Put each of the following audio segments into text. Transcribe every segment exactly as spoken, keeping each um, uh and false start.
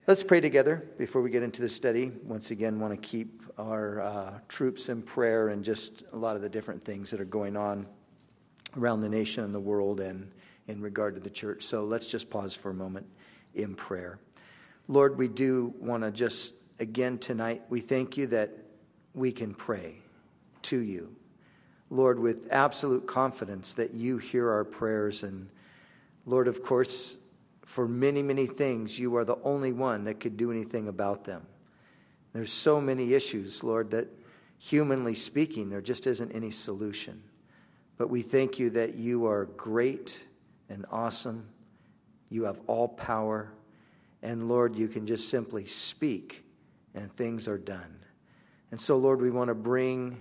Let's pray together before we get into the study. Once again, want to keep our uh, troops in prayer and just a lot of the different things that are going on around the nation and the world and in regard to the church. So let's just pause for a moment in prayer. Lord, we do want to just, again tonight, we thank you that we can pray to you. Lord, with absolute confidence that you hear our prayers. And Lord, of course, for many, many things, you are the only one that could do anything about them. There's so many issues, Lord, that humanly speaking, there just isn't any solution. But we thank you that you are great and awesome. You have all power. And Lord, you can just simply speak and things are done. And so, Lord, we want to bring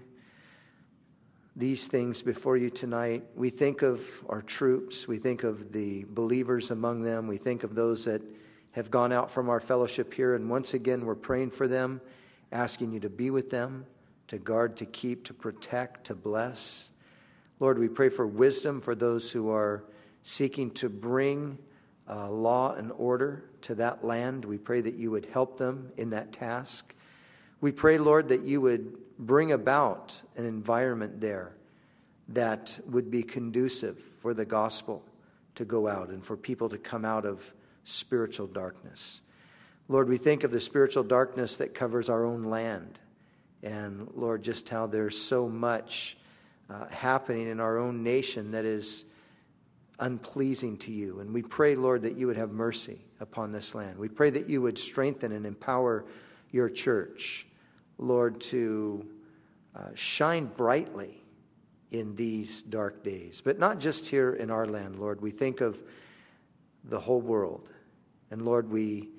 these things before you tonight. We think of our troops. We think of the believers among them. We think of those that have gone out from our fellowship here. And once again, we're praying for them, asking you to be with them, to guard, to keep, to protect, to bless. Lord, we pray for wisdom for those who are seeking to bring uh, law and order to that land. We pray that you would help them in that task. We pray, Lord, that you would bring about an environment there that would be conducive for the gospel to go out and for people to come out of spiritual darkness. Lord, we think of the spiritual darkness that covers our own land. And Lord, just how there's so much uh, happening in our own nation that is unpleasing to you. And we pray, Lord, that you would have mercy upon this land. We pray that you would strengthen and empower your church, Lord, to uh, shine brightly in these dark days. But not just here in our land, Lord. We think of the whole world. And Lord, we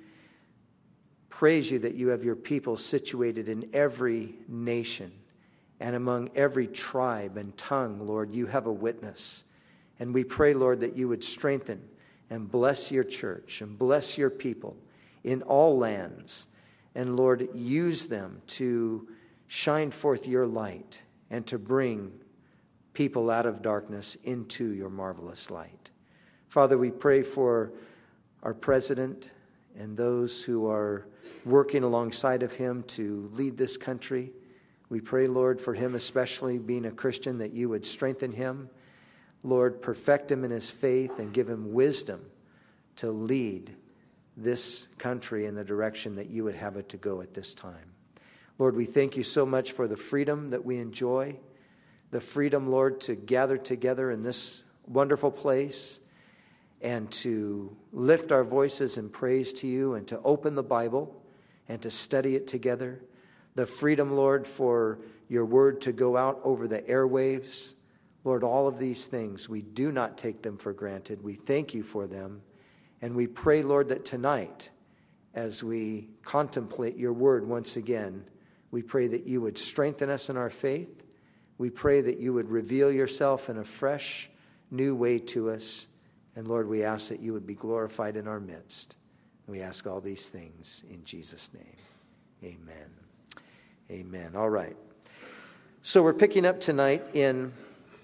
praise you that you have your people situated in every nation and among every tribe and tongue, Lord. You have a witness. And we pray, Lord, that you would strengthen and bless your church and bless your people in all lands. And Lord, use them to shine forth your light and to bring people out of darkness into your marvelous light. Father, we pray for our president and those who are working alongside of him to lead this country. We pray, Lord, for him especially, being a Christian, that you would strengthen him. Lord, perfect him in his faith and give him wisdom to lead this country in the direction that you would have it to go at this time. Lord, we thank you so much for the freedom that we enjoy, the freedom, Lord, to gather together in this wonderful place and to lift our voices in praise to you and to open the Bible and to study it together. The freedom, Lord, for your word to go out over the airwaves. Lord, all of these things, we do not take them for granted. We thank you for them. And we pray, Lord, that tonight, as we contemplate your word once again, we pray that you would strengthen us in our faith. We pray that you would reveal yourself in a fresh, new way to us. And Lord, we ask that you would be glorified in our midst. We ask all these things in Jesus' name. Amen. Amen. All right. So we're picking up tonight in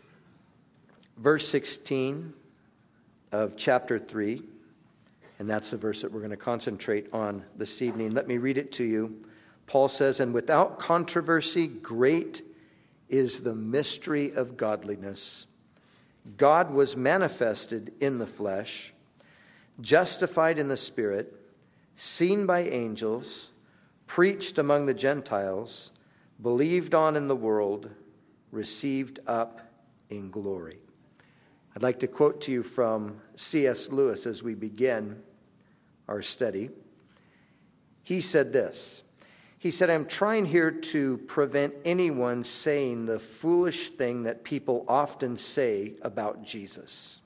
verse sixteen of chapter three. And that's the verse that we're going to concentrate on this evening. Let me read it to you. Paul says, "And without controversy, great is the mystery of godliness. God was manifested in the flesh, justified in the Spirit, seen by angels, preached among the Gentiles, believed on in the world, received up in glory." I'd like to quote to you from C S Lewis as we begin our study. He said this. He said, "I'm trying here to prevent anyone saying the foolish thing that people often say about Jesus.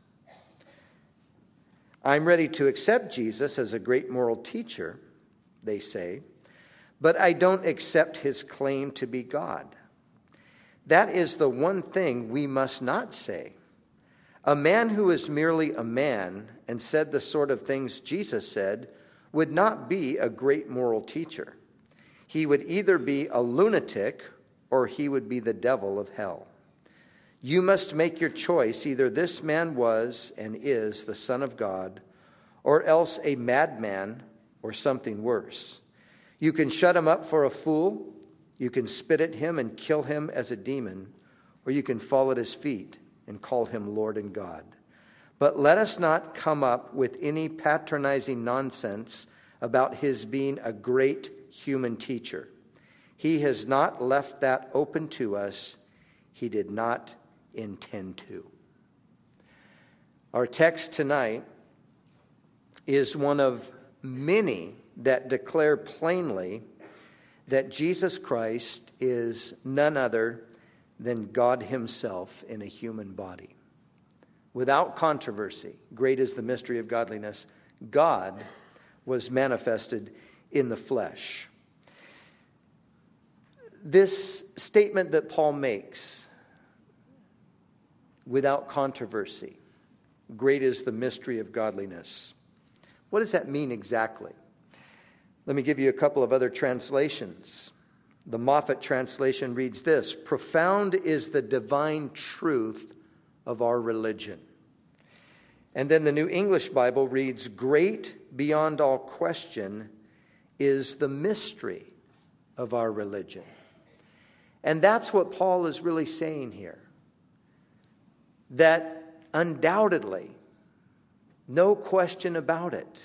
I'm ready to accept Jesus as a great moral teacher, they say, but I don't accept his claim to be God. That is the one thing we must not say. A man who is merely a man and said the sort of things Jesus said would not be a great moral teacher. He would either be a lunatic or he would be the devil of hell. You must make your choice. Either this man was and is the Son of God, or else a madman or something worse. You can shut him up for a fool, you can spit at him and kill him as a demon, or you can fall at his feet and call him Lord and God. But let us not come up with any patronizing nonsense about his being a great human teacher. He has not left that open to us. He did not intend to. Our text tonight is one of many that declare plainly that Jesus Christ is none other than God himself in a human body. Without controversy, great is the mystery of godliness. God was manifested in the flesh. This statement that Paul makes, without controversy, great is the mystery of godliness. What does that mean exactly? Let me give you a couple of other translations. The Moffat translation reads this: profound is the divine truth of our religion. And then the New English Bible reads, great beyond all question is the mystery of our religion. And that's what Paul is really saying here. That undoubtedly, no question about it,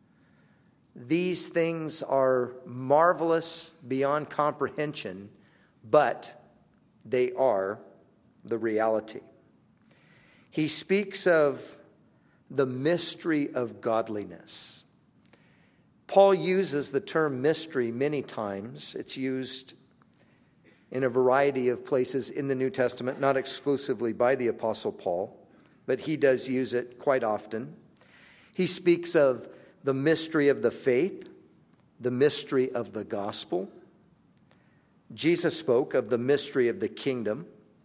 these things are marvelous beyond comprehension, but they are the reality. He speaks of the mystery of godliness. Paul uses the term mystery many times. It's used in a variety of places in the New Testament, not exclusively by the Apostle Paul, but he does use it quite often. He speaks of the mystery of the faith, the mystery of the gospel. Jesus spoke of the mystery of the kingdom.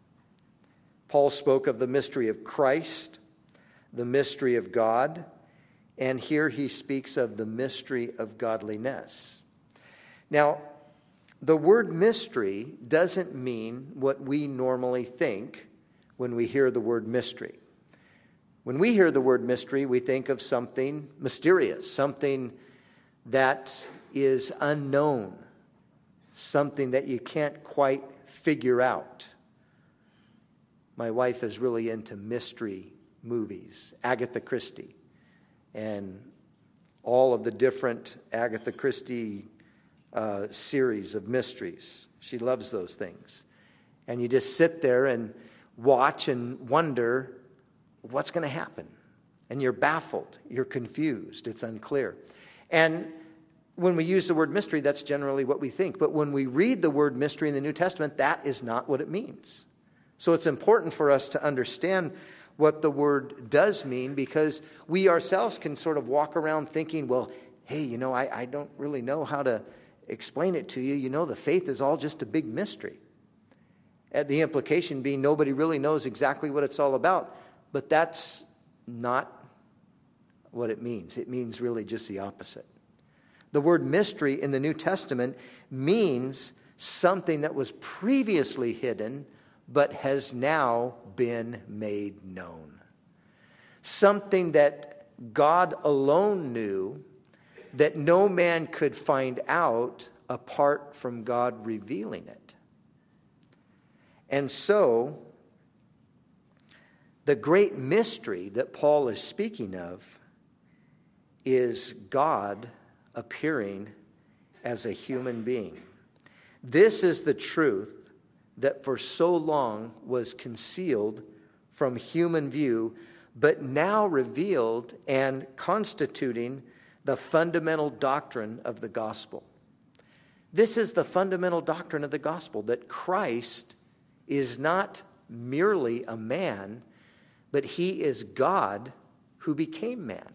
Paul spoke of the mystery of Christ, the mystery of God, and here he speaks of the mystery of godliness. Now, the word mystery doesn't mean what we normally think when we hear the word mystery. When we hear the word mystery, we think of something mysterious, something that is unknown, something that you can't quite figure out. My wife is really into mystery movies, Agatha Christie, and all of the different Agatha Christie uh, series of mysteries. She loves those things. And you just sit there and watch and wonder what's going to happen. And you're baffled. You're confused. It's unclear. And when we use the word mystery, that's generally what we think. But when we read the word mystery in the New Testament, that is not what it means. So it's important for us to understand what the word does mean, because we ourselves can sort of walk around thinking, well, hey, you know, I, I don't really know how to explain it to you. You know, the faith is all just a big mystery. And the implication being nobody really knows exactly what it's all about. But that's not what it means. It means really just the opposite. The word mystery in the New Testament means something that was previously hidden but has now been made known. Something that God alone knew, that no man could find out apart from God revealing it. And so, the great mystery that Paul is speaking of is God appearing as a human being. This is the truth that for so long was concealed from human view, but now revealed and constituting the fundamental doctrine of the gospel. This is the fundamental doctrine of the gospel, that Christ is not merely a man, but he is God who became man.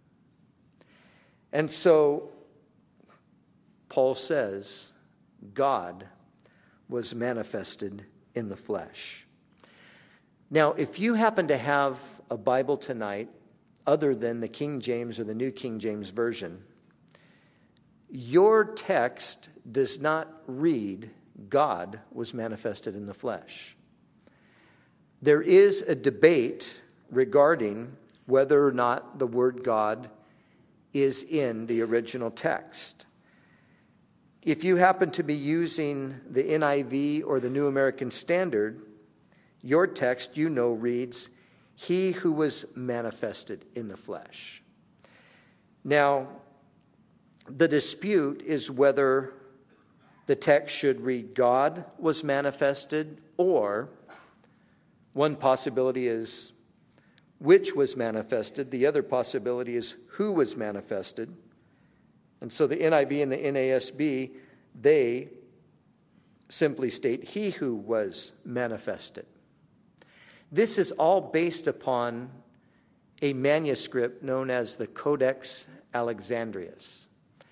And so Paul says, God was manifested in the flesh. Now, if you happen to have a Bible tonight other than the King James or the New King James Version, your text does not read, God was manifested in the flesh. There is a debate regarding whether or not the word God is in the original text. If you happen to be using the N I V or the New American Standard, your text, you know, reads, "He who was manifested in the flesh." Now, the dispute is whether the text should read "God was manifested," or one possibility is "which was manifested." The other possibility is "who was manifested." And so the N I V and the N A S B, they simply state "he who was manifested." This is all based upon a manuscript known as the Codex Alexandrinus.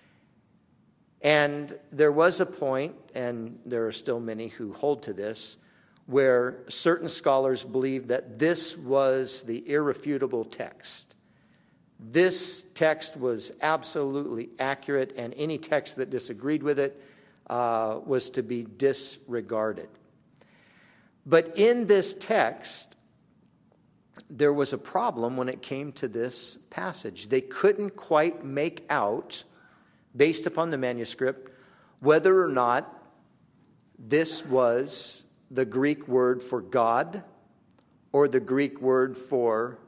And there was a point, and there are still many who hold to this, where certain scholars believed that this was the irrefutable text. This text was absolutely accurate, and any text that disagreed with it uh, was to be disregarded. But in this text, there was a problem when it came to this passage. They couldn't quite make out, based upon the manuscript, whether or not this was the Greek word for God or the Greek word for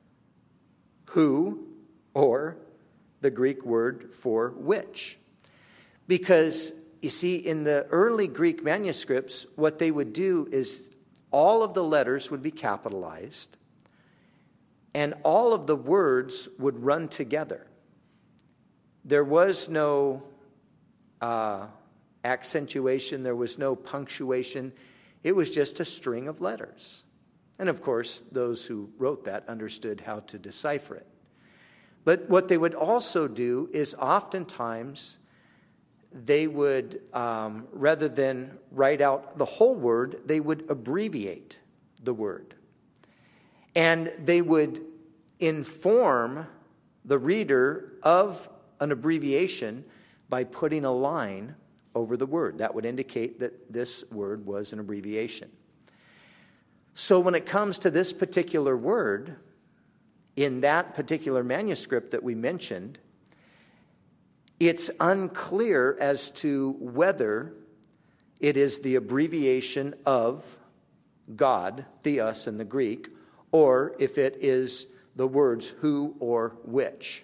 who or the Greek word for which. Because, you see, in the early Greek manuscripts, what they would do is all of the letters would be capitalized and all of the words would run together. There was no uh, accentuation, there was no punctuation. It was just a string of letters. And of course, those who wrote that understood how to decipher it. But what they would also do is oftentimes they would, um, rather than write out the whole word, they would abbreviate the word. And they would inform the reader of an abbreviation by putting a line over the word. That would indicate that this word was an abbreviation. So when it comes to this particular word, in that particular manuscript that we mentioned, it's unclear as to whether it is the abbreviation of God, theos in the Greek, or if it is the words who or which.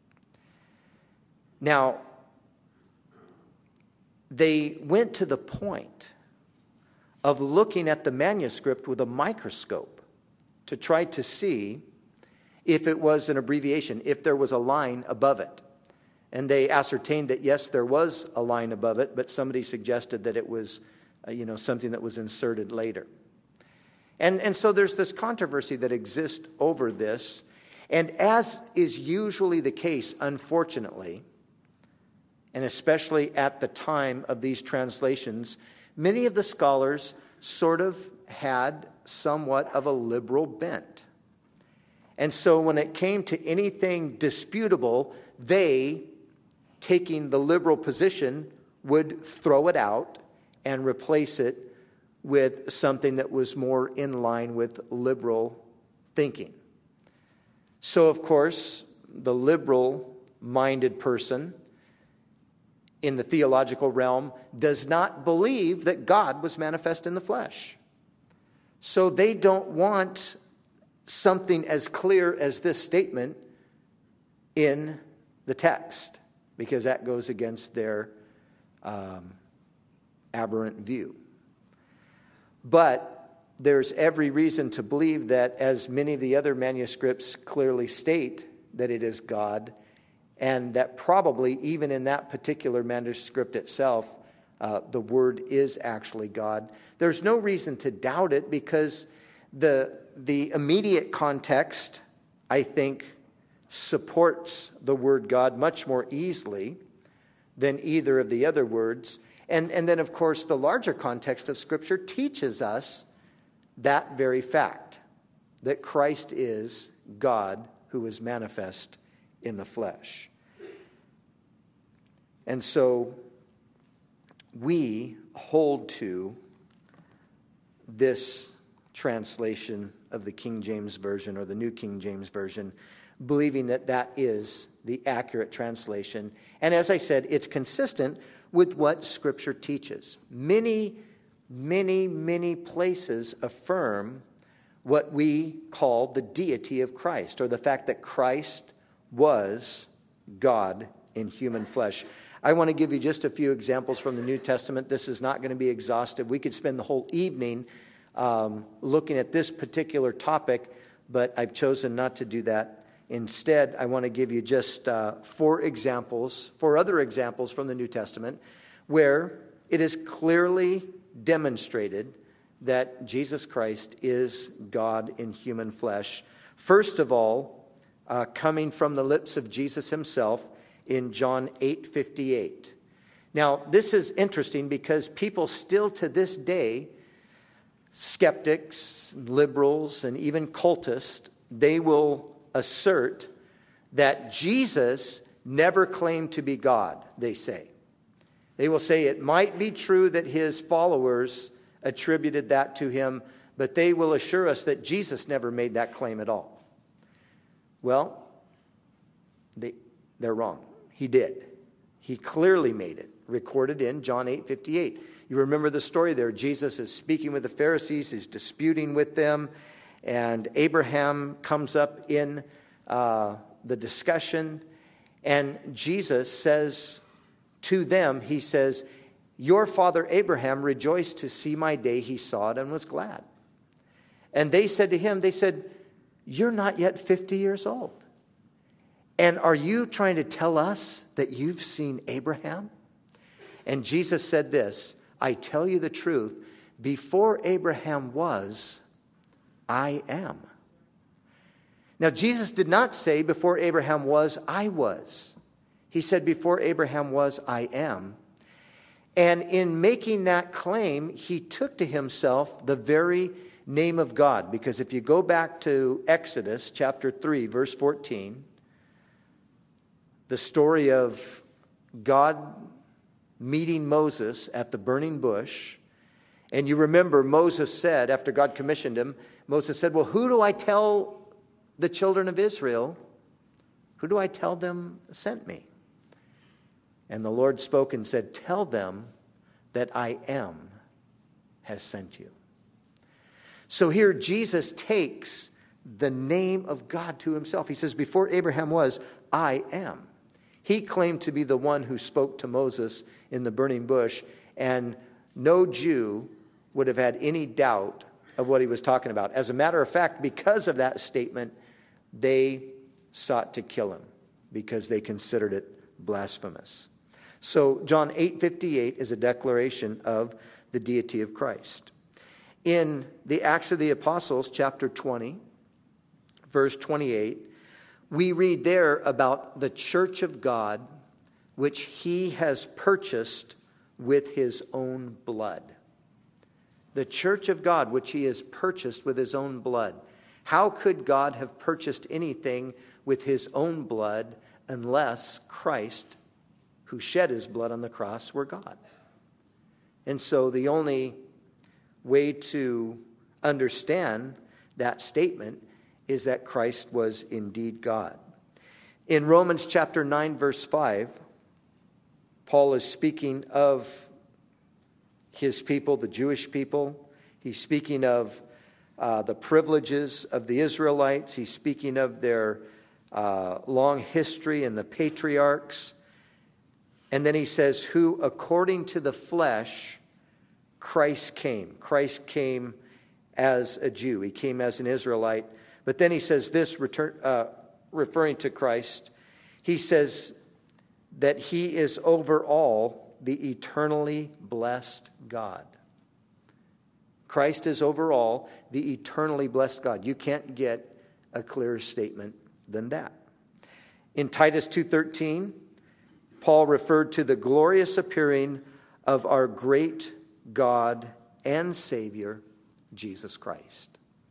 Now, they went to the point of looking at the manuscript with a microscope to try to see if it was an abbreviation, if there was a line above it. And they ascertained that, yes, there was a line above it, but somebody suggested that it was, uh, you know, something that was inserted later. And, and so there's this controversy that exists over this. And as is usually the case, unfortunately, and especially at the time of these translations, many of the scholars sort of had somewhat of a liberal bent. And so when it came to anything disputable, they, taking the liberal position, would throw it out and replace it with something that was more in line with liberal thinking. So, of course, the liberal-minded person in the theological realm does not believe that God was manifest in the flesh. So they don't want something as clear as this statement in the text, because that goes against their um, aberrant view. But there's every reason to believe that, as many of the other manuscripts clearly state, that it is God, and that probably even in that particular manuscript itself, uh, the word is actually God. There's no reason to doubt it, because the the immediate context, I think, supports the word God much more easily than either of the other words. And, and then, of course, the larger context of Scripture teaches us that very fact, that Christ is God who is manifest in the flesh. And so we hold to this translation of the King James Version or the New King James Version, believing that that is the accurate translation. And as I said, it's consistent with what Scripture teaches. Many, many, many places affirm what we call the deity of Christ, or the fact that Christ was God in human flesh. I want to give you just a few examples from the New Testament. This is not going to be exhaustive. We could spend the whole evening um, looking at this particular topic, but I've chosen not to do that. Instead, I want to give you just uh, four examples, four other examples from the New Testament, where it is clearly demonstrated that Jesus Christ is God in human flesh. First of all, uh, coming from the lips of Jesus himself in John eight fifty-eight. Now, this is interesting because people still to this day, skeptics, liberals, and even cultists, they will assert that Jesus never claimed to be God, they say. They will say it might be true that his followers attributed that to him, but they will assure us that Jesus never made that claim at all. Well, they, they're wrong. He did. He clearly made it, recorded in John eight fifty-eight. You remember the story there. Jesus is speaking with the Pharisees. He's disputing with them. And Abraham comes up in uh, the discussion. And Jesus says to them, he says, your father Abraham rejoiced to see my day. He saw it and was glad. And they said to him, they said, you're not yet fifty years old. And are you trying to tell us that you've seen Abraham? And Jesus said this, I tell you the truth, before Abraham was, I am. Now, Jesus did not say before Abraham was, I was. He said before Abraham was, I am. And in making that claim, he took to himself the very name of God. Because if you go back to Exodus chapter three, verse fourteen, the story of God meeting Moses at the burning bush. And you remember Moses said, after God commissioned him, Moses said, well, who do I tell the children of Israel? Who do I tell them sent me? And the Lord spoke and said, tell them that I am has sent you. So here Jesus takes the name of God to himself. He says, before Abraham was, I am. He claimed to be the one who spoke to Moses in the burning bush, and no Jew would have had any doubt of what he was talking about. As a matter of fact, because of that statement, they sought to kill him because they considered it blasphemous. So John eight fifty-eight is a declaration of the deity of Christ. In the Acts of the Apostles, chapter twenty, verse twenty-eight, we read there about the church of God, which he has purchased with his own blood. The church of God, which he has purchased with his own blood. How could God have purchased anything with his own blood unless Christ, who shed his blood on the cross, were God? And so the only way to understand that statement is that Christ was indeed God. In Romans chapter nine, verse five, Paul is speaking of his people, the Jewish people. He's speaking of uh, the privileges of the Israelites. He's speaking of their uh, long history and the patriarchs. And then he says, who according to the flesh, Christ came. Christ came as a Jew. He came as an Israelite. But then he says this, return, uh, referring to Christ, he says that he is over all the eternally blessed God. Christ is over all the eternally blessed God. You can't get a clearer statement than that. In Titus two thirteen, Paul referred to the glorious appearing of our great God and Savior, Jesus Christ.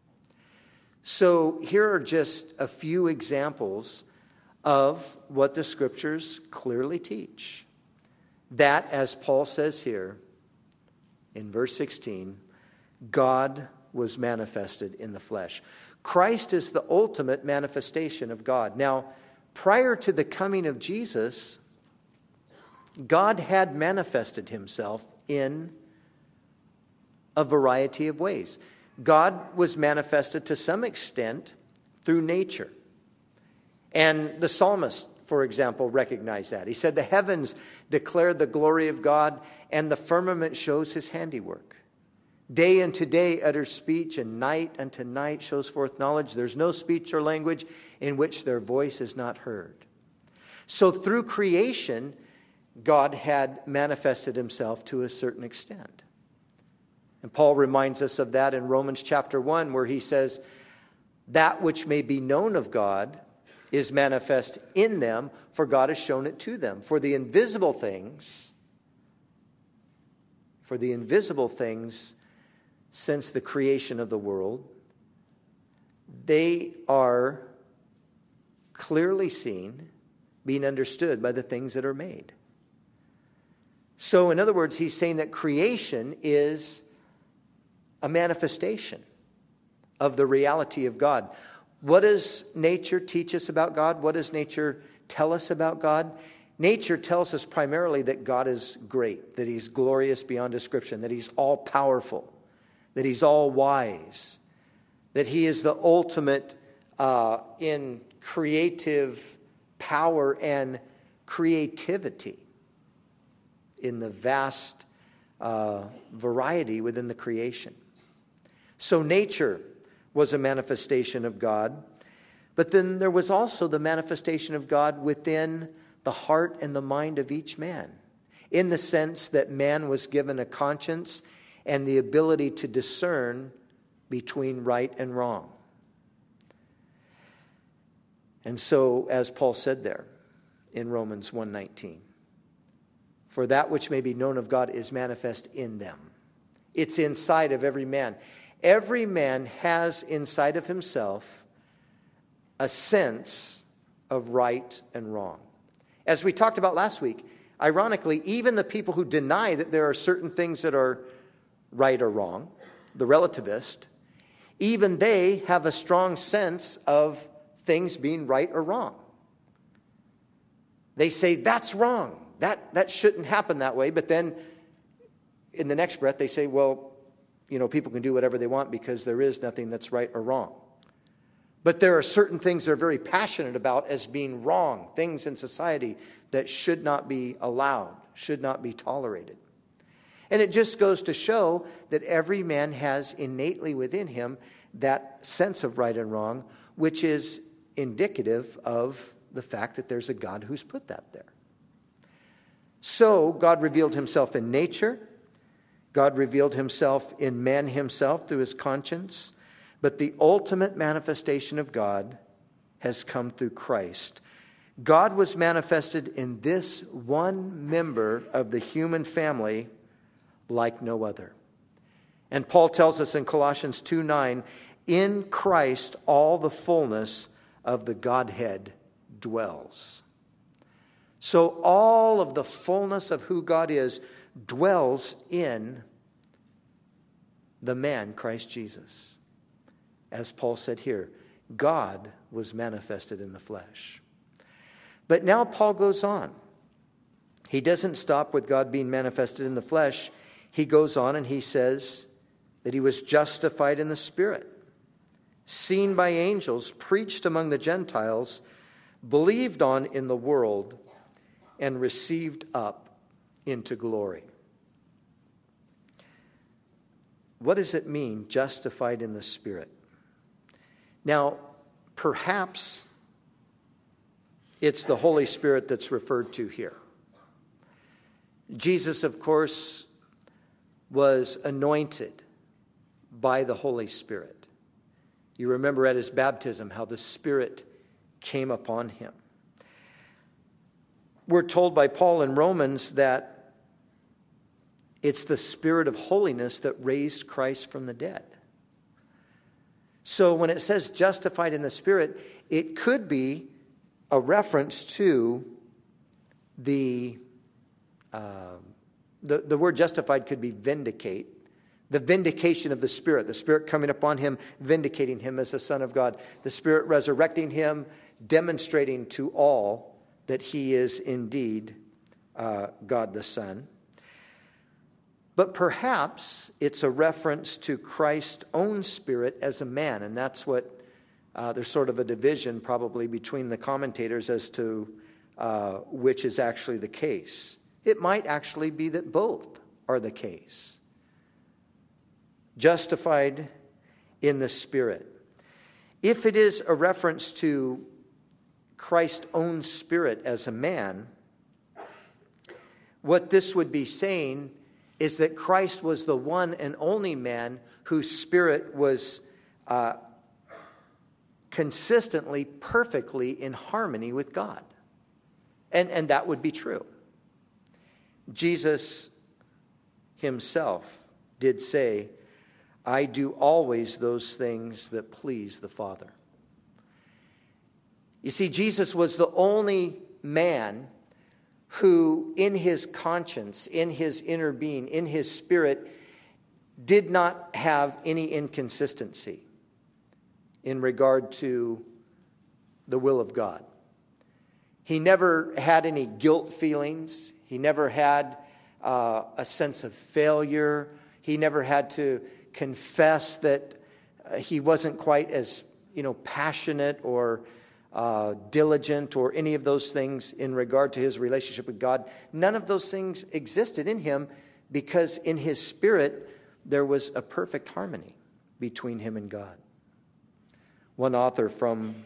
So here are just a few examples of what the scriptures clearly teach. That, as Paul says here in verse sixteen, God was manifested in the flesh. Christ is the ultimate manifestation of God. Now, prior to the coming of Jesus, God had manifested himself in a variety of ways. God was manifested to some extent through nature. And the psalmist, for example, recognized that. He said, the heavens declare the glory of God, and the firmament shows his handiwork. Day unto day utters speech, and night unto night shows forth knowledge. There's no speech or language in which their voice is not heard. So through creation, God had manifested himself to a certain extent. And Paul reminds us of that in Romans chapter one, where he says, that which may be known of God is manifest in them, for God has shown it to them. For the invisible things, for the invisible things since the creation of the world, they are clearly seen, being understood by the things that are made. So, in other words, he's saying that creation is a manifestation of the reality of God. What does nature teach us about God? What does nature tell us about God? Nature tells us primarily that God is great, that he's glorious beyond description, that he's all-powerful, that he's all-wise, that he is the ultimate uh, in creative power and creativity in the vast uh, variety within the creation. So nature was a manifestation of God, but then there was also the manifestation of God within the heart and the mind of each man, in the sense that man was given a conscience and the ability to discern between right and wrong. And so, as Paul said there in Romans one nineteen, for that which may be known of God is manifest in them. It's inside of every man. Every man has inside of himself a sense of right and wrong. As we talked about last week, ironically, even the people who deny that there are certain things that are right or wrong, the relativist, even they have a strong sense of things being right or wrong. They say, that's wrong. That, that shouldn't happen that way. But then in the next breath, they say, well, you know, people can do whatever they want because there is nothing that's right or wrong. But there are certain things they're very passionate about as being wrong, things in society that should not be allowed, should not be tolerated. And it just goes to show that every man has innately within him that sense of right and wrong, which is indicative of the fact that there's a God who's put that there. So God revealed himself in nature. God revealed himself in man himself through his conscience. But the ultimate manifestation of God has come through Christ. God was manifested in this one member of the human family like no other. And Paul tells us in Colossians two nine, in Christ all the fullness of the Godhead dwells. So all of the fullness of who God is dwells in the man, Christ Jesus. As Paul said here, God was manifested in the flesh. But now Paul goes on. He doesn't stop with God being manifested in the flesh. He goes on and he says that he was justified in the Spirit, seen by angels, preached among the Gentiles, believed on in the world, and received up into glory. What does it mean, justified in the Spirit? Now, perhaps it's the Holy Spirit that's referred to here. Jesus, of course, was anointed by the Holy Spirit. You remember at his baptism how the Spirit came upon him. We're told by Paul in Romans that it's the Spirit of holiness that raised Christ from the dead. So when it says justified in the Spirit, it could be a reference to the, uh, the, the word justified could be vindicate, the vindication of the Spirit, the Spirit coming upon him, vindicating him as the Son of God, the Spirit resurrecting him, demonstrating to all that he is indeed uh, God the Son. But perhaps it's a reference to Christ's own spirit as a man, and that's what, uh, there's sort of a division probably between the commentators as to uh, which is actually the case. It might actually be that both are the case. Justified in the Spirit. If it is a reference to Christ's own spirit as a man, what this would be saying is that Christ was the one and only man whose spirit was uh, consistently, perfectly in harmony with God. And, and that would be true. Jesus himself did say, I do always those things that please the Father. You see, Jesus was the only man who in his conscience, in his inner being, in his spirit, did not have any inconsistency in regard to the will of God. He never had any guilt feelings. He never had uh, a sense of failure. He never had to confess that uh, he wasn't quite as, you know, passionate or uh, diligent or any of those things in regard to his relationship with God. None of those things existed in him because in his spirit there was a perfect harmony between him and God. One author from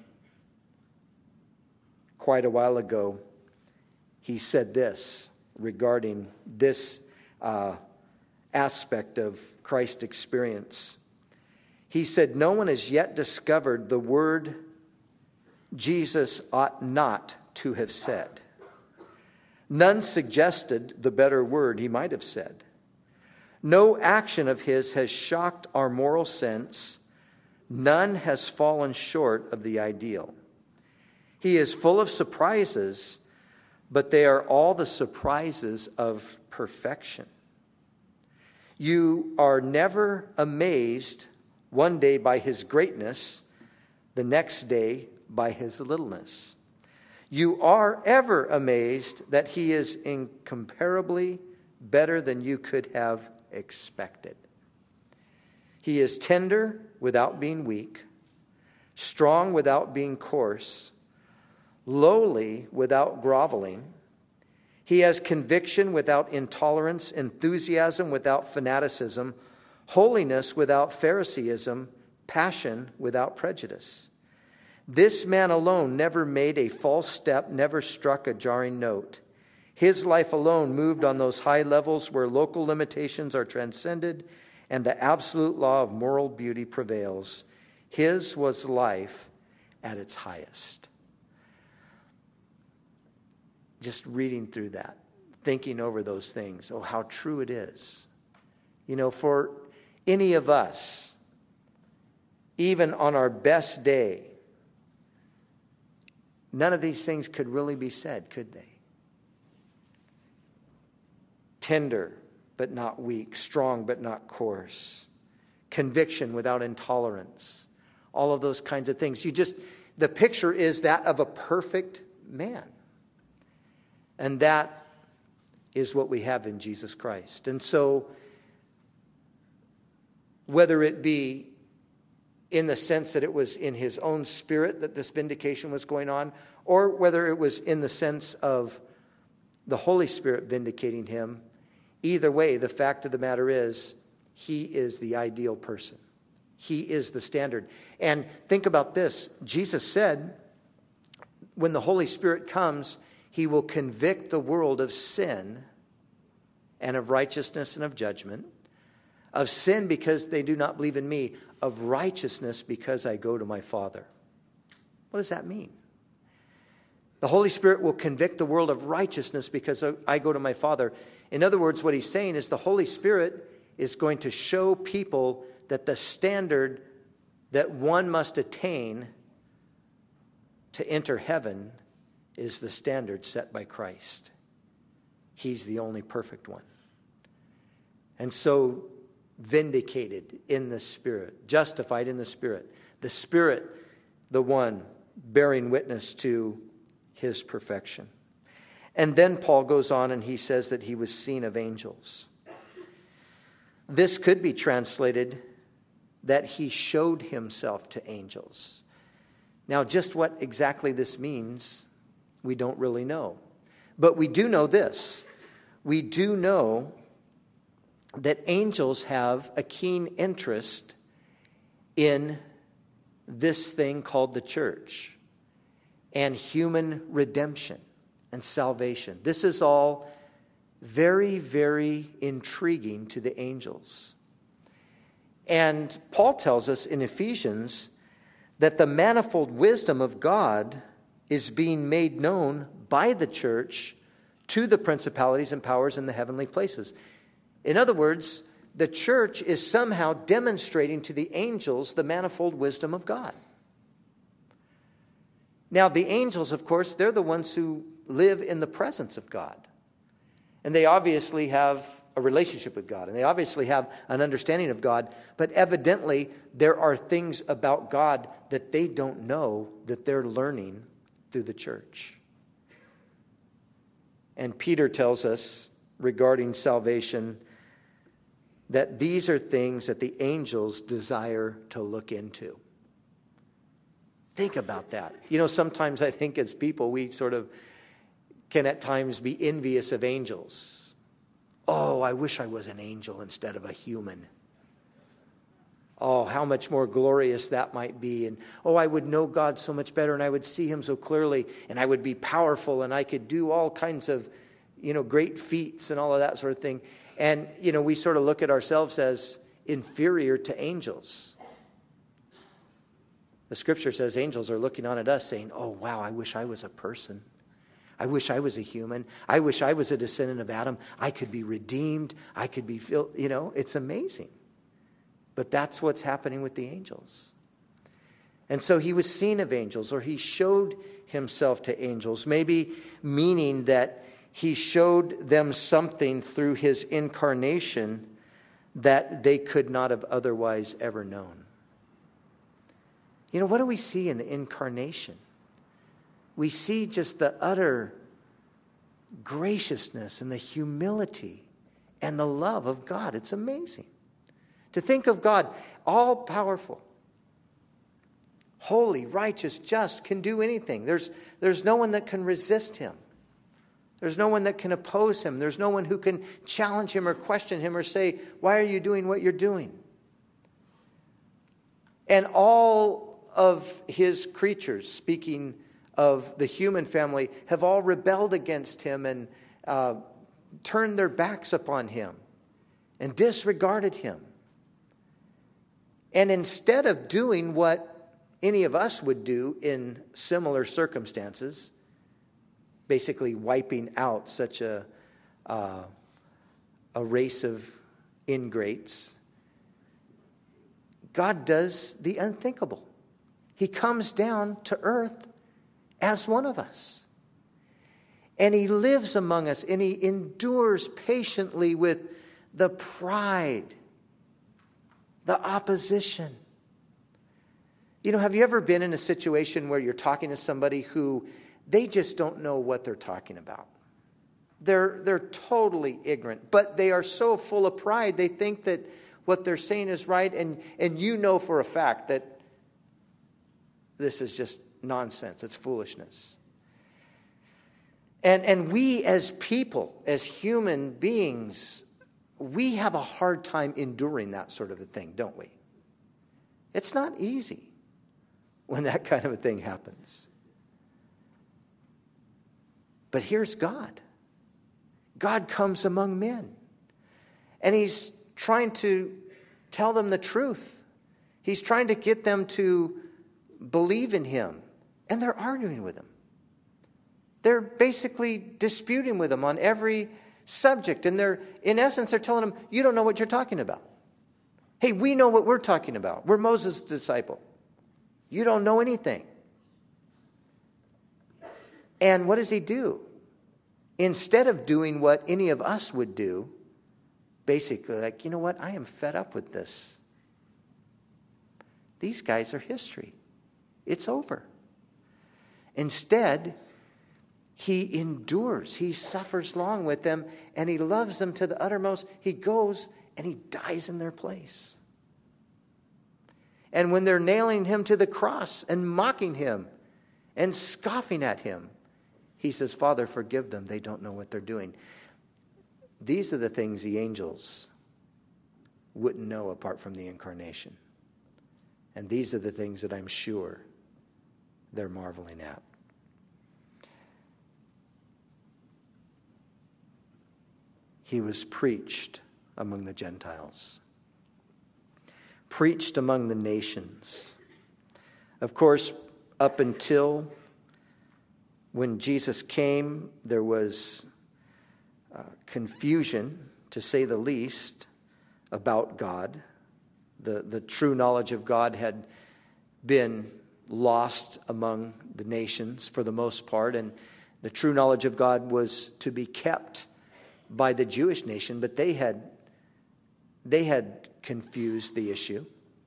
quite a while ago, he said this regarding this uh, aspect of Christ's experience. He said, no one has yet discovered the word Jesus ought not to have said. None suggested the better word he might have said. No action of his has shocked our moral sense. None has fallen short of the ideal. He is full of surprises, but they are all the surprises of perfection. You are never amazed one day by his greatness, the next day by his littleness. You are ever amazed that he is incomparably better than you could have expected. He is tender without being weak, strong without being coarse, lowly without groveling. He has conviction without intolerance, enthusiasm without fanaticism, holiness without Phariseeism, passion without prejudice. This man alone never made a false step, never struck a jarring note. His life alone moved on those high levels where local limitations are transcended and the absolute law of moral beauty prevails. His was life at its highest. Just reading through that, thinking over those things, oh, how true it is. You know, for any of us, even on our best day, none of these things could really be said, could they? Tender, but not weak. Strong, but not coarse. Conviction without intolerance. All of those kinds of things. You just, the picture is that of a perfect man. And that is what we have in Jesus Christ. And so, whether it be in the sense that it was in his own spirit that this vindication was going on, or whether it was in the sense of the Holy Spirit vindicating him, either way, the fact of the matter is, he is the ideal person. He is the standard. And think about this. Jesus said, when the Holy Spirit comes, he will convict the world of sin and of righteousness and of judgment. Of sin because they do not believe in me. Of righteousness because I go to my Father. What does that mean? The Holy Spirit will convict the world of righteousness because I go to my Father. In other words, what he's saying is the Holy Spirit is going to show people that the standard that one must attain to enter heaven is the standard set by Christ. He's the only perfect one. And so, vindicated in the Spirit, justified in the Spirit. The Spirit, the one bearing witness to his perfection. And then Paul goes on and he says that he was seen of angels. This could be translated that he showed himself to angels. Now, just what exactly this means, we don't really know. But we do know this. We do know that angels have a keen interest in this thing called the church and human redemption and salvation. This is all very, very intriguing to the angels. And Paul tells us in Ephesians that the manifold wisdom of God is being made known by the church to the principalities and powers in the heavenly places. In other words, the church is somehow demonstrating to the angels the manifold wisdom of God. Now, the angels, of course, they're the ones who live in the presence of God. And they obviously have a relationship with God. And they obviously have an understanding of God. But evidently, there are things about God that they don't know that they're learning through the church. And Peter tells us regarding salvation that these are things that the angels desire to look into. Think about that. You know, sometimes I think as people, we sort of can at times be envious of angels. Oh, I wish I was an angel instead of a human. Oh, how much more glorious that might be. And oh, I would know God so much better and I would see him so clearly and I would be powerful and I could do all kinds of, you know, great feats and all of that sort of thing. And, you know, we sort of look at ourselves as inferior to angels. The scripture says angels are looking on at us saying, oh, wow, I wish I was a person. I wish I was a human. I wish I was a descendant of Adam. I could be redeemed. I could be filled. You know, it's amazing. But that's what's happening with the angels. And so he was seen of angels, or he showed himself to angels, maybe meaning that he showed them something through his incarnation that they could not have otherwise ever known. You know, what do we see in the incarnation? We see just the utter graciousness and the humility and the love of God. It's amazing. To think of God, all powerful, holy, righteous, just, can do anything. There's, there's no one that can resist him. There's no one that can oppose him. There's no one who can challenge him or question him or say, why are you doing what you're doing? And all of his creatures, speaking of the human family, have all rebelled against him and uh, turned their backs upon him and disregarded him. And instead of doing what any of us would do in similar circumstances, basically wiping out such a, uh, a race of ingrates, God does the unthinkable. He comes down to earth as one of us. And he lives among us, and he endures patiently with the pride, the opposition. You know, have you ever been in a situation where you're talking to somebody who they just don't know what they're talking about? They're, they're totally ignorant, but they are so full of pride, they think that what they're saying is right, and, and you know for a fact that this is just nonsense. It's foolishness. And, and we as people, as human beings, we have a hard time enduring that sort of a thing, don't we? It's not easy when that kind of a thing happens. But here's God. God comes among men. And he's trying to tell them the truth. He's trying to get them to believe in him. And they're arguing with him. They're basically disputing with him on every subject. And they're, in essence, they're telling him, you don't know what you're talking about. Hey, we know what we're talking about. We're Moses' disciple. You don't know anything. And what does he do? Instead of doing what any of us would do, basically like, you know what? I am fed up with this. These guys are history. It's over. Instead, he endures. He suffers long with them, and he loves them to the uttermost. He goes and he dies in their place. And when they're nailing him to the cross and mocking him and scoffing at him, he says, Father, forgive them. They don't know what they're doing. These are the things the angels wouldn't know apart from the incarnation. And these are the things that I'm sure they're marveling at. He was preached among the Gentiles, preached among the nations. Of course, up until when Jesus came, there was uh, confusion, to say the least, about God. The, the true knowledge of God had been lost among the nations for the most part, and the true knowledge of God was to be kept by the Jewish nation, but they had they had confused the issue.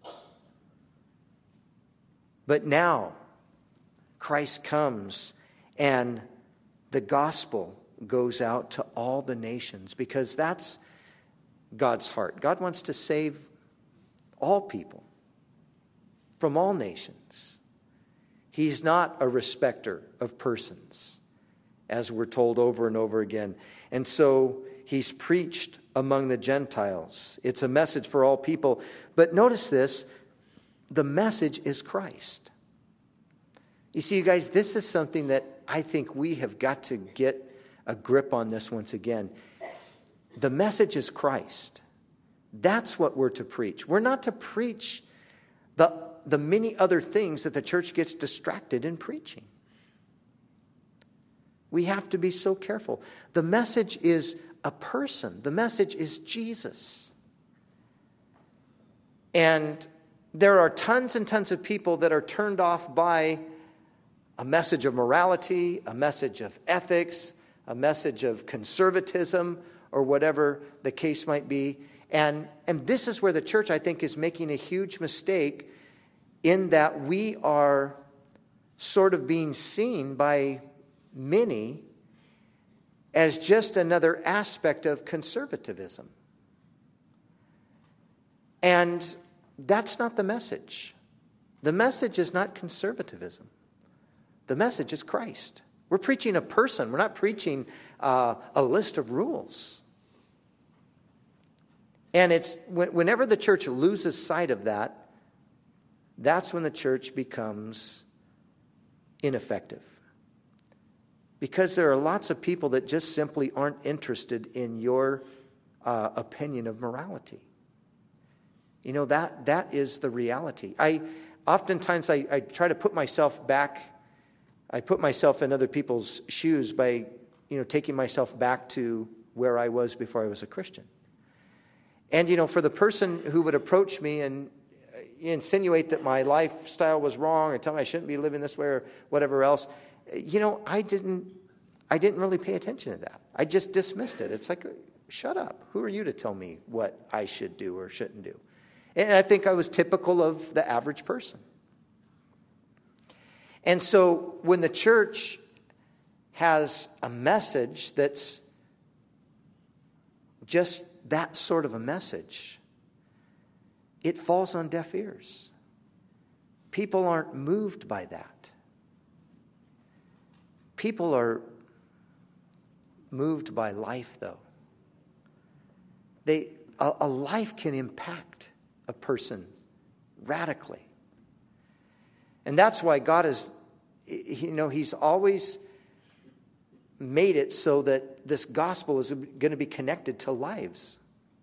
But now Christ comes and the gospel goes out to all the nations, because that's God's heart. God wants to save all people from all nations. He's not a respecter of persons, as we're told over and over again. And so he's preached among the Gentiles. It's a message for all people. But notice this, the message is Christ. You see, you guys, this is something that I think we have got to get a grip on this once again. The message is Christ. That's what we're to preach. We're not to preach the, the many other things that the church gets distracted in preaching. We have to be so careful. The message is a person. The message is Jesus. And there are tons and tons of people that are turned off by a message of morality, a message of ethics, a message of conservatism, or whatever the case might be. And, and this is where the church, I think, is making a huge mistake, in that we are sort of being seen by many as just another aspect of conservatism. And that's not the message. The message is not conservatism. The message is Christ. We're preaching a person. We're not preaching uh, a list of rules. And it's whenever the church loses sight of that, that's when the church becomes ineffective. Because there are lots of people that just simply aren't interested in your uh, opinion of morality. You know, that that is the reality. I oftentimes I, I try to put myself back. I put myself in other people's shoes by, you know, taking myself back to where I was before I was a Christian. And, you know, for the person who would approach me and insinuate that my lifestyle was wrong, or tell me I shouldn't be living this way, or whatever else, you know, I didn't I didn't really pay attention to that. I just dismissed it. It's like, shut up. Who are you to tell me what I should do or shouldn't do? And I think I was typical of the average person. And so when the church has a message that's just that sort of a message, it falls on deaf ears. People aren't moved by that. People are moved by life, though. They a, a life can impact a person radically. And that's why God is, you know, he's always made it so that this gospel is going to be connected to lives.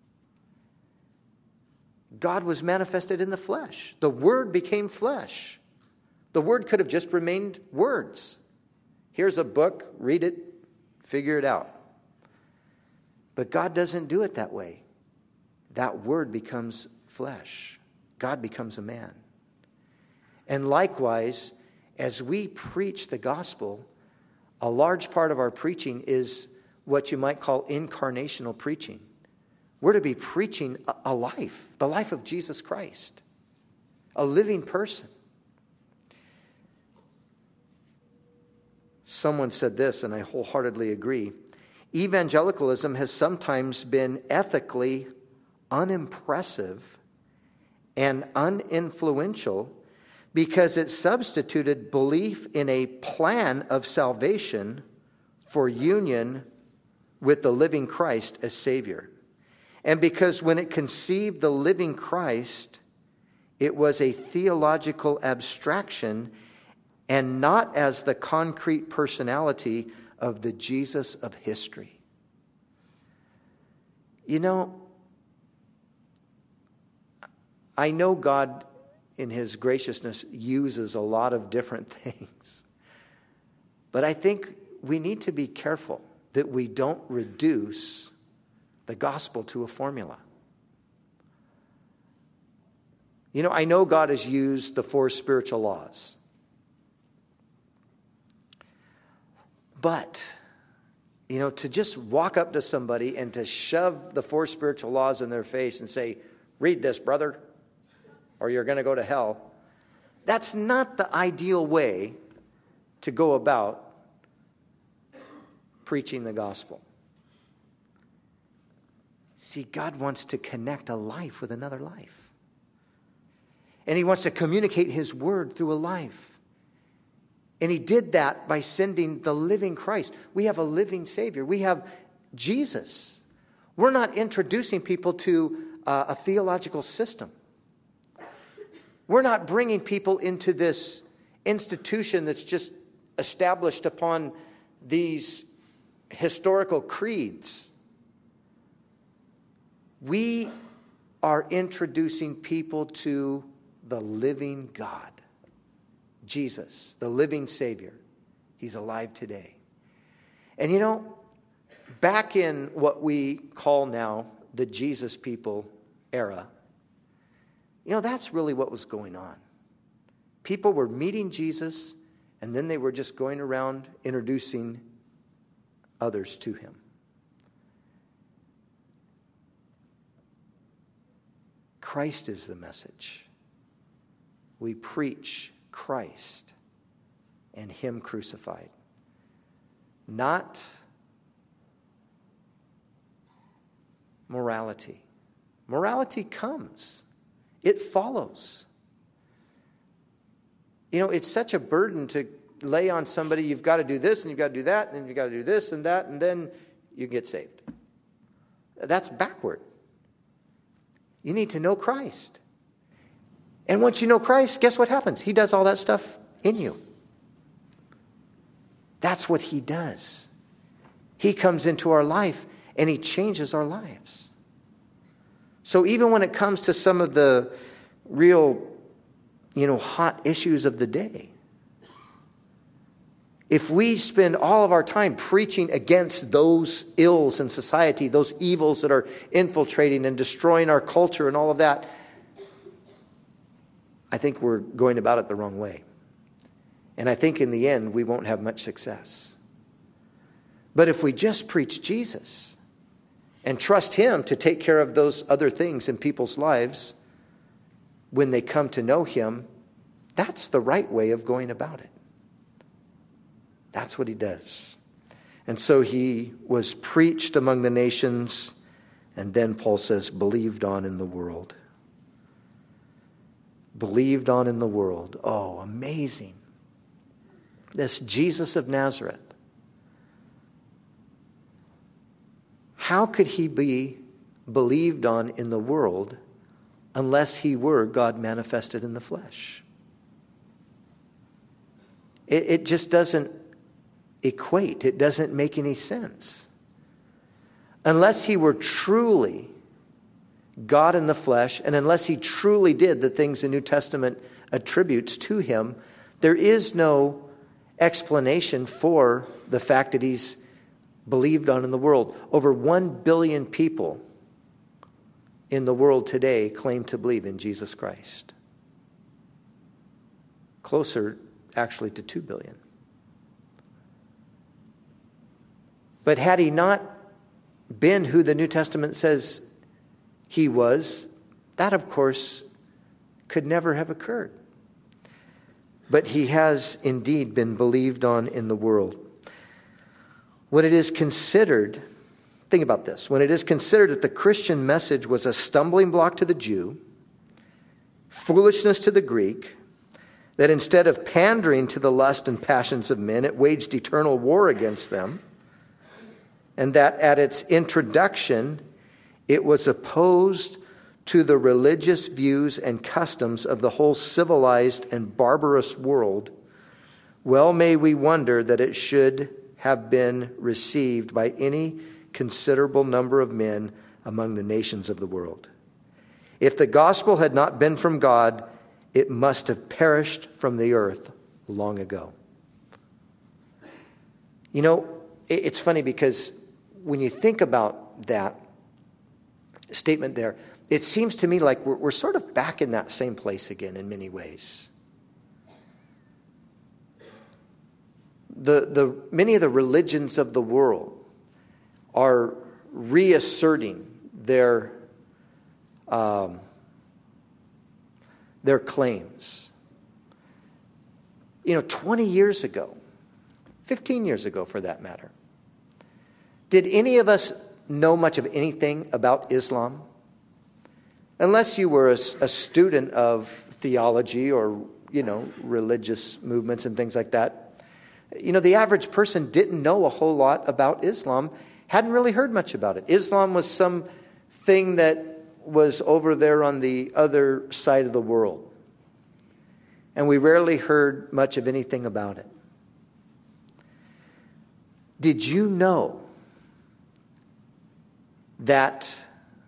God was manifested in the flesh. The Word became flesh. The Word could have just remained words. Here's a book, read it, figure it out. But God doesn't do it that way. That Word becomes flesh. God becomes a man. And likewise, as we preach the gospel, a large part of our preaching is what you might call incarnational preaching. We're to be preaching a life, the life of Jesus Christ, a living person. Someone said this, and I wholeheartedly agree. Evangelicalism has sometimes been ethically unimpressive and uninfluential because it substituted belief in a plan of salvation for union with the living Christ as Savior. And because when it conceived the living Christ, it was a theological abstraction and not as the concrete personality of the Jesus of history. You know, I know God in his graciousness uses a lot of different things. But I think we need to be careful that we don't reduce the gospel to a formula. You know, I know God has used the four spiritual laws. But, you know, to just walk up to somebody and to shove the four spiritual laws in their face and say, read this, brother, or you're going to go to hell. That's not the ideal way to go about preaching the gospel. See, God wants to connect a life with another life. And he wants to communicate his word through a life. And he did that by sending the living Christ. We have a living Savior. We have Jesus. We're not introducing people to uh, a theological system. We're not bringing people into this institution that's just established upon these historical creeds. We are introducing people to the living God, Jesus, the living Savior. He's alive today. And you know, back in what we call now the Jesus people era, you know, that's really what was going on. People were meeting Jesus, and then they were just going around introducing others to him. Christ is the message. We preach Christ and him crucified. Not morality. Morality comes. It follows. You know, it's such a burden to lay on somebody, you've got to do this and you've got to do that and then you've got to do this and that and then you get saved. That's backward. You need to know Christ. And once you know Christ, guess what happens? He does all that stuff in you. That's what he does. He comes into our life and he changes our lives. So even when it comes to some of the real, you know, hot issues of the day, if we spend all of our time preaching against those ills in society, those evils that are infiltrating and destroying our culture and all of that, I think we're going about it the wrong way. And I think in the end, we won't have much success. But if we just preach Jesus and trust him to take care of those other things in people's lives when they come to know him, that's the right way of going about it. That's what he does. And so he was preached among the nations, and then Paul says, believed on in the world. Believed on in the world. Oh, amazing. This Jesus of Nazareth. How could he be believed on in the world unless he were God manifested in the flesh? It, it just doesn't equate. It doesn't make any sense. Unless he were truly God in the flesh, and unless he truly did the things the New Testament attributes to him, there is no explanation for the fact that he's believed on in the world. Over one billion people in the world today claim to believe in Jesus Christ. Closer, actually, to two billion. But had he not been who the New Testament says he was, that, of course, could never have occurred. but he has indeed been believed on in the world. When it is considered, think about this, when it is considered that the Christian message was a stumbling block to the Jew, foolishness to the Greek, that instead of pandering to the lust and passions of men, it waged eternal war against them, and that at its introduction, it was opposed to the religious views and customs of the whole civilized and barbarous world, well may we wonder that it should have been received by any considerable number of men among the nations of the world. If the gospel had not been from God, it must have perished from the earth long ago. You know, it's funny because when you think about that statement there, it seems to me like we're, we're sort of back in that same place again in many ways. The, the, many of the religions of the world are reasserting their, um, their claims. You know, twenty years ago, fifteen years ago for that matter, did any of us know much of anything about Islam? Unless you were a, a student of theology or, you know, religious movements and things like that. You know, the average person didn't know a whole lot about Islam, hadn't really heard much about it. Islam was some thing that was over there on the other side of the world. And we rarely heard much of anything about it. Did you know that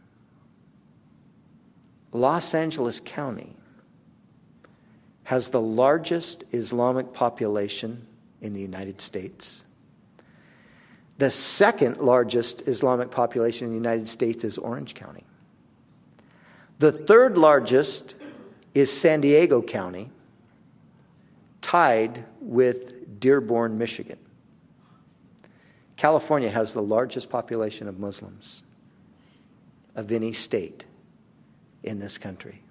Los Angeles County has the largest Islamic population in the United States? The second largest Islamic population in the United States is Orange County. The third largest is San Diego County, tied with Dearborn, Michigan. California has the largest population of Muslims of any state in this country.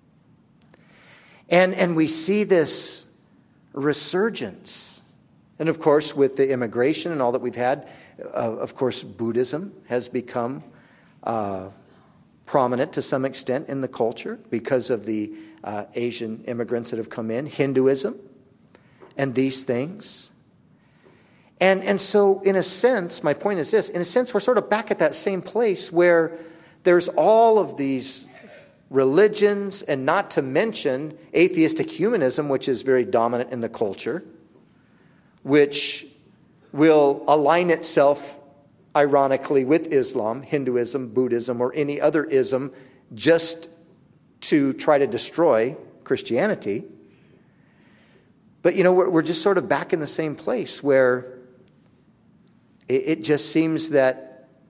And, and we see this resurgence. And of course, with the immigration and all that we've had, uh, of course, Buddhism has become uh, prominent to some extent in the culture because of the uh, Asian immigrants that have come in, Hinduism, and these things. And, and so, in a sense, my point is this, in a sense, we're sort of back at that same place where there's all of these religions, and not to mention atheistic humanism, which is very dominant in the culture, which will align itself, ironically, with Islam, Hinduism, Buddhism, or any other ism, just to try to destroy Christianity. But, you know, we're, we're just sort of back in the same place where it, it just seems that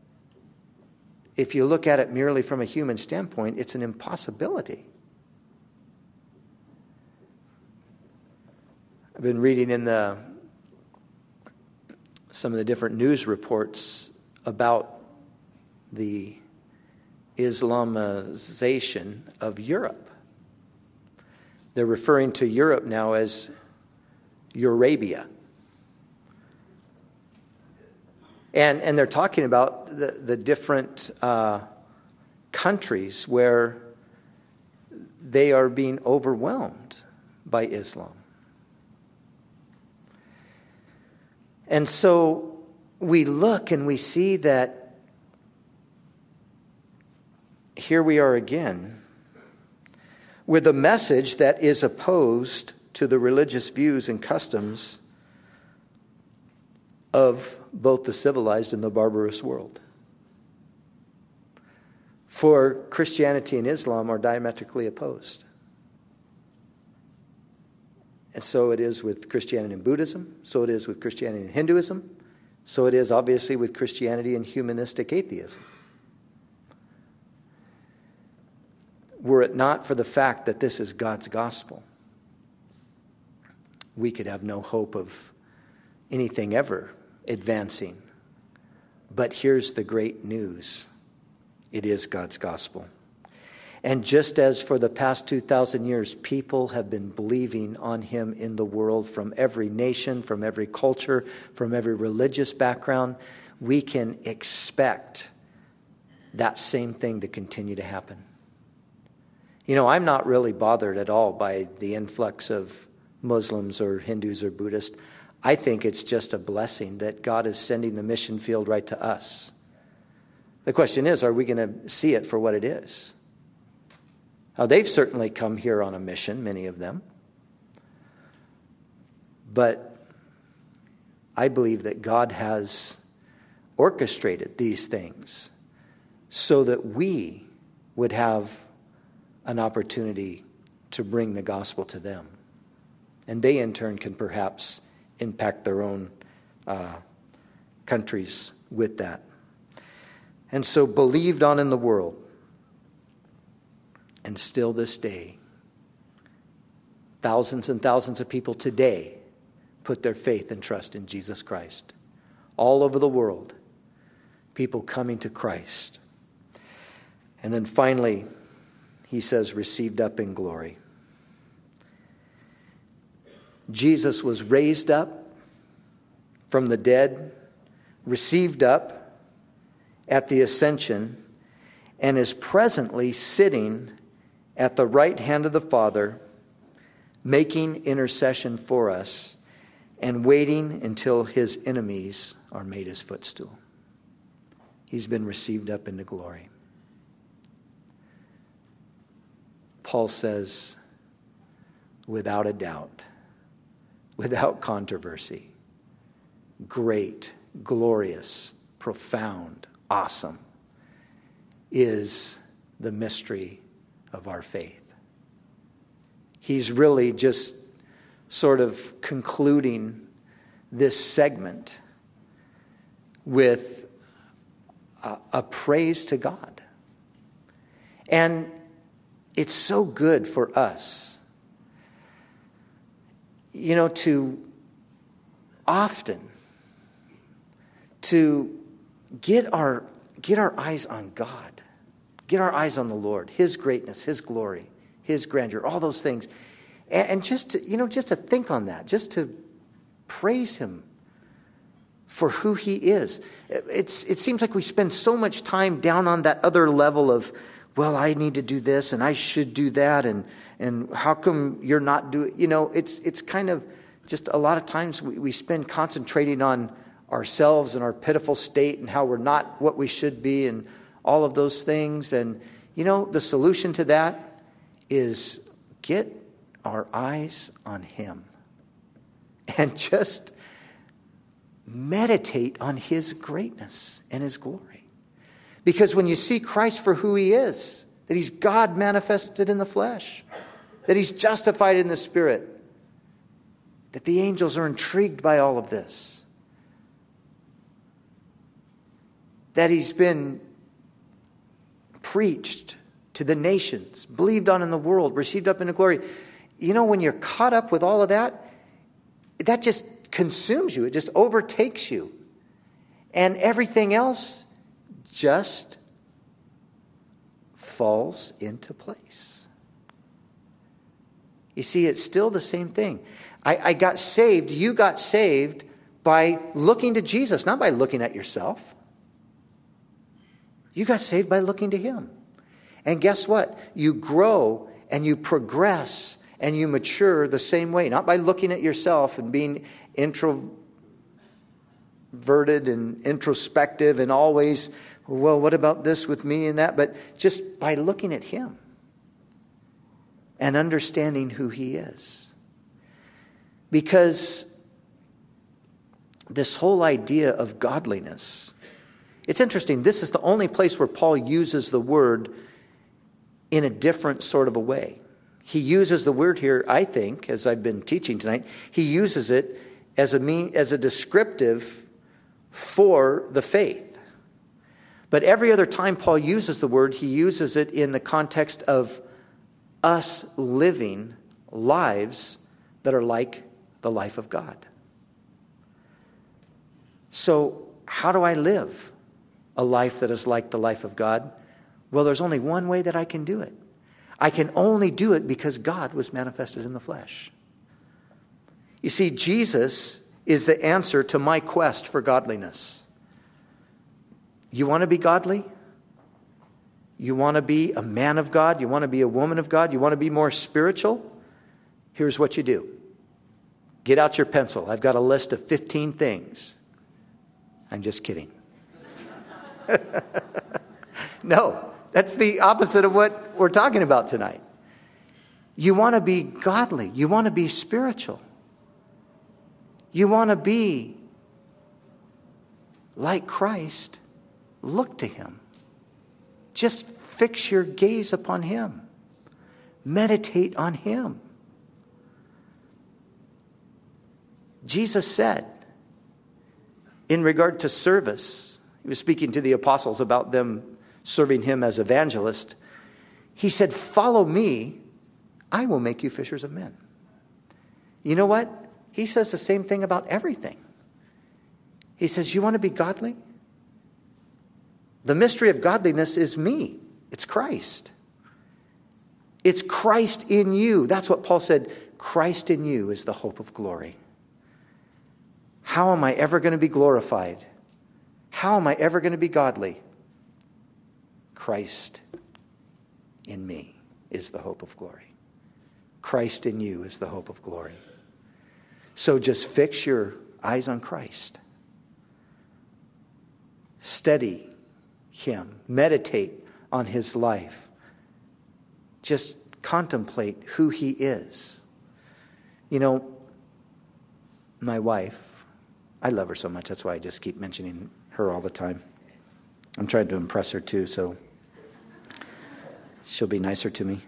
if you look at it merely from a human standpoint, it's an impossibility. I've been reading in the some of the different news reports about the Islamization of Europe. They're referring to Europe now as Eurabia. And, and they're talking about the, the different uh, countries where they are being overwhelmed by Islam. And so we look and we see that here we are again with a message that is opposed to the religious views and customs of both the civilized and the barbarous world. For Christianity and Islam are diametrically opposed. And so it is with Christianity and Buddhism, so it is with Christianity and Hinduism, so it is obviously with Christianity and humanistic atheism. Were it not for the fact that this is God's gospel, we could have no hope of anything ever advancing. But here's the great news. It is God's gospel. And just as for the past two thousand years, people have been believing on him in the world from every nation, from every culture, from every religious background, we can expect that same thing to continue to happen. You know, I'm not really bothered at all by the influx of Muslims or Hindus or Buddhists. I think it's just a blessing that God is sending the mission field right to us. The question is, are we going to see it for what it is? Now, they've certainly come here on a mission, many of them. But I believe that God has orchestrated these things so that we would have an opportunity to bring the gospel to them. And they, in turn, can perhaps impact their own uh, countries with that. And so believed on in the world. And still this day, thousands and thousands of people today put their faith and trust in Jesus Christ. All over the world, people coming to Christ. And then finally, he says, received up in glory. Jesus was raised up from the dead, received up at the ascension, and is presently sitting at the right hand of the Father, making intercession for us and waiting until his enemies are made his footstool. He's been received up into glory. Paul says, without a doubt, without controversy, great, glorious, profound, awesome is the mystery of our faith. He's really just sort of concluding this segment with a, a praise to God. And it's so good for us, you know, to often to get our get our eyes on God. Get our eyes on the Lord, his greatness, his glory, his grandeur, all those things. And, and just to, you know, just to think on that, just to praise him for who he is. It's, it seems like we spend so much time down on that other level of, well, I need to do this and I should do that. And, and how come you're not doing, you know, it's, it's kind of just a lot of times we, we spend concentrating on ourselves and our pitiful state and how we're not what we should be and all of those things. And, you know, the solution to that is get our eyes on him and just meditate on his greatness and his glory. Because when you see Christ for who he is, that he's God manifested in the flesh, that he's justified in the Spirit, that the angels are intrigued by all of this, that he's been preached to the nations, believed on in the world, received up into glory. You know, when you're caught up with all of that, that just consumes you. It just overtakes you. And everything else just falls into place. You see, it's still the same thing. I, I got saved. You got saved by looking to Jesus, not by looking at yourself. You got saved by looking to him. And guess what? You grow and you progress and you mature the same way. Not by looking at yourself and being introverted and introspective and always, well, what about this with me and that? But just by looking at him and understanding who he is. Because this whole idea of godliness, it's interesting. This is the only place where Paul uses the word in a different sort of a way. He uses the word here, I think, as I've been teaching tonight, he uses it as a mean, as a descriptive for the faith. But every other time Paul uses the word, he uses it in the context of us living lives that are like the life of God. So, how do I live a life that is like the life of God? Well, there's only one way that I can do it. I can only do it because God was manifested in the flesh. You see, Jesus is the answer to my quest for godliness. You want to be godly? You want to be a man of God? You want to be a woman of God? You want to be more spiritual? Here's what you do. Get out your pencil. I've got a list of fifteen things. I'm just kidding. No, that's the opposite of what we're talking about tonight. You want to be godly. You want to be spiritual. You want to be like Christ. Look to him. Just fix your gaze upon him. Meditate on him. Jesus said, in regard to service, he was speaking to the apostles about them serving him as evangelists. He said, follow me, I will make you fishers of men. You know what? He says the same thing about everything. He says, you want to be godly? The mystery of godliness is me. It's Christ. It's Christ in you. That's what Paul said. Christ in you is the hope of glory. How am I ever going to be glorified? How am I ever going to be godly? Christ in me is the hope of glory. Christ in you is the hope of glory. So just fix your eyes on Christ. Study him. Meditate on his life. Just contemplate who he is. You know, my wife, I love her so much. That's why I just keep mentioning her all the time. I'm trying to impress her too, so she'll be nicer to me.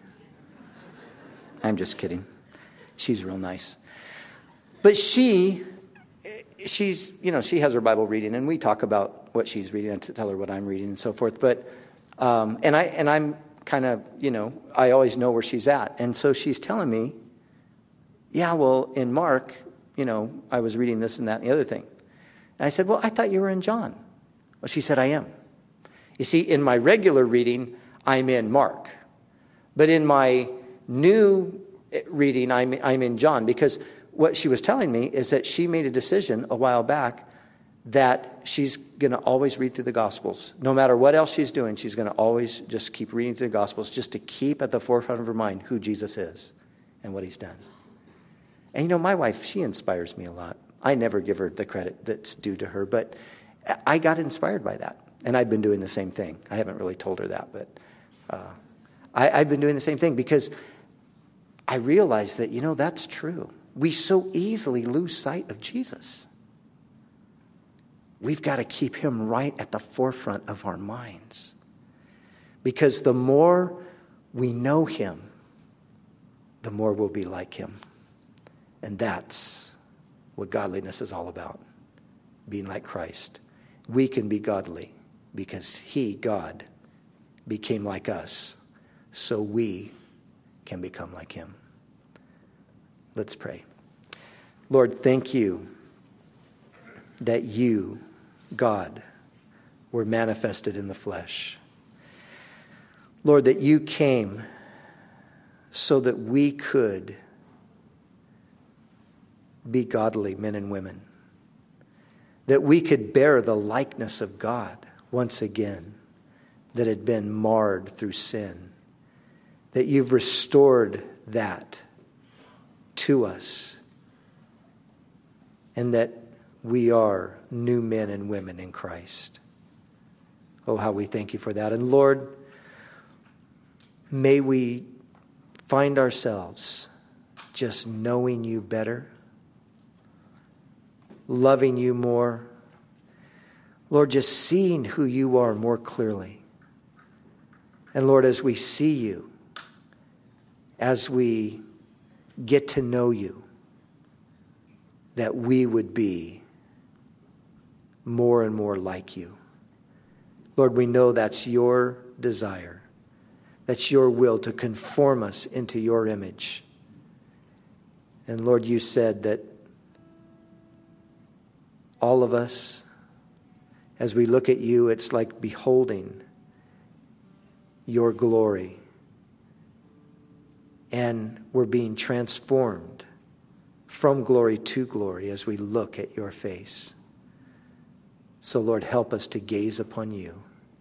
I'm just kidding. She's real nice. But she, she's, you know, she has her Bible reading, and we talk about what she's reading and to tell her what I'm reading and so forth. But, um, and I, and I'm kind of, you know, I always know where she's at. And so she's telling me, yeah, well, in Mark, you know, I was reading this and that and the other thing. And I said, well, I thought you were in John. Well, she said, I am. You see, in my regular reading, I'm in Mark. But in my new reading, I'm, I'm in John. Because what she was telling me is that she made a decision a while back that she's going to always read through the Gospels. No matter what else she's doing, she's going to always just keep reading through the Gospels just to keep at the forefront of her mind who Jesus is and what he's done. And you know, my wife, she inspires me a lot. I never give her the credit that's due to her, but I got inspired by that. And I've been doing the same thing. I haven't really told her that, but uh, I, I've been doing the same thing because I realized that, you know, that's true. We so easily lose sight of Jesus. We've got to keep him right at the forefront of our minds. Because the more we know him, the more we'll be like him. And that's what godliness is all about. Being like Christ. We can be godly because he, God, became like us. So we can become like him. Let's pray. Lord, thank you that you, God, were manifested in the flesh. Lord, that you came so that we could be godly men and women. That we could bear the likeness of God once again that had been marred through sin. That you've restored that to us. And that we are new men and women in Christ. Oh, how we thank you for that. And Lord, may we find ourselves just knowing you better, loving you more. Lord, just seeing who you are more clearly. And Lord, as we see you, as we get to know you, that we would be more and more like you. Lord, we know that's your desire. That's your will to conform us into your image. And Lord, you said that all of us, as we look at you, it's like beholding your glory And we're being transformed from glory to glory as we look at your face. So, Lord, help us to gaze upon you.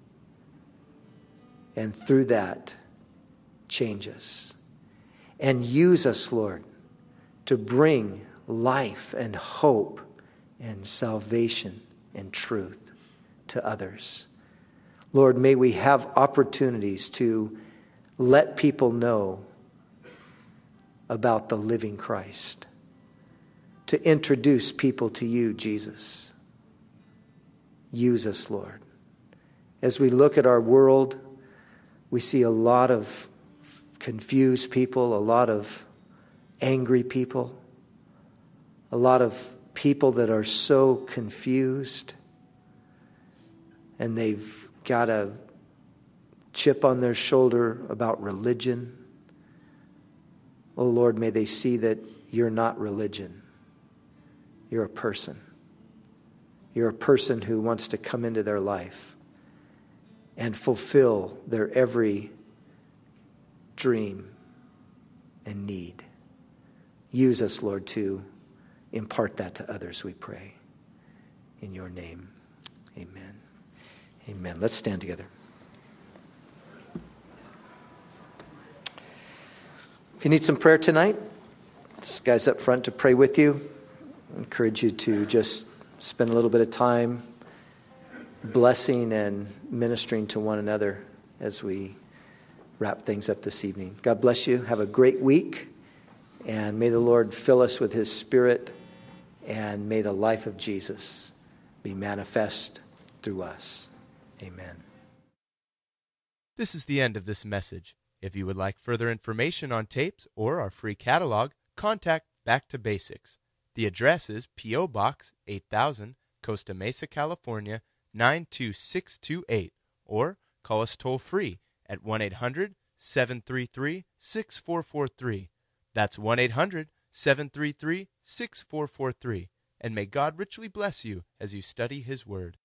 And through that, change us. And use us, Lord, to bring life and hope and salvation and truth to others. Lord, may we have opportunities to let people know about the living Christ, to introduce people to you, Jesus. Use us, Lord. As we look at our world, we see a lot of confused people, a lot of angry people, a lot of people that are so confused, and they've got a chip on their shoulder about religion. Oh Lord, may they see that you're not religion. You're a person. You're a person who wants to come into their life and fulfill their every dream and need. Use us, Lord, to impart that to others, we pray. In your name, amen. Amen. Let's stand together. If you need some prayer tonight, this guy's up front to pray with you. I encourage you to just spend a little bit of time blessing and ministering to one another as we wrap things up this evening. God bless you. Have a great week. And may the Lord fill us with his Spirit. And may the life of Jesus be manifest through us. Amen. This is the end of this message. If you would like further information on tapes or our free catalog, contact Back to Basics. The address is P O. Box eight thousand, Costa Mesa, California, nine two six two eight, or call us toll-free at one eight hundred seven three three six four four three. That's one eight hundred seven three three six four four three. And may God richly bless you as you study his word.